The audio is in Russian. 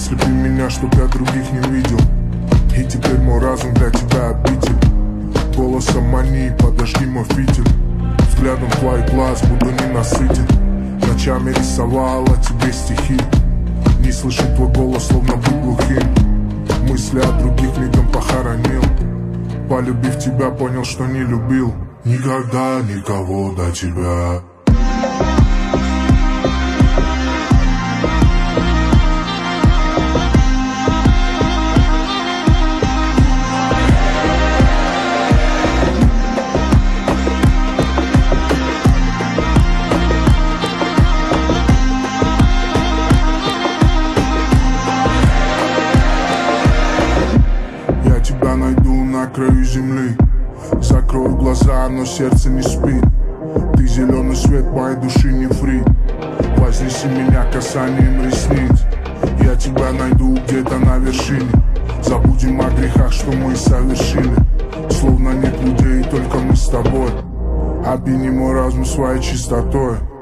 Ослепи меня, чтоб я других не видел. И теперь мой разум для тебя обитель. Голосом мании, подожди мой фитиль. Взглядом твоих глаз буду ненасытен. Ночами рисовала тебе стихи. Не слышит твой голос, словно был глухим. Мысли о других мигом похоронил. Полюбив тебя, понял, что не любил никогда никого до тебя. Я тебя найду на краю земли. Закрою глаза, но сердце не спит. Ты зеленый свет моей души, не фрит. Вознеси меня касанием ресниц. Я тебя найду где-то на вершине. Забудем о грехах, что мы совершили. Словно нет людей, только мы с тобой. Опьяни мой разум своей чистотой.